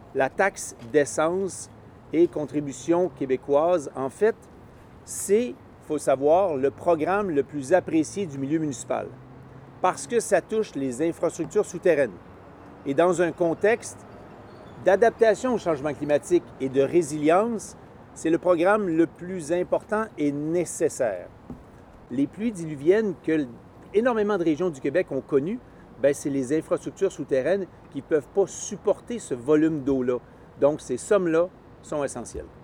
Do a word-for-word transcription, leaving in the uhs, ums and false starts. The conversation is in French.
la taxe d'essence et contribution québécoise, en fait, c'est, il faut savoir, le programme le plus apprécié du milieu municipal parce que ça touche les infrastructures souterraines. Et dans un contexte d'adaptation au changement climatique et de résilience, c'est le programme le plus important et nécessaire. Les pluies diluviennes que énormément de régions du Québec ont connues, bien, c'est les infrastructures souterraines qui ne peuvent pas supporter ce volume d'eau-là. Donc, ces sommes-là sont essentielles.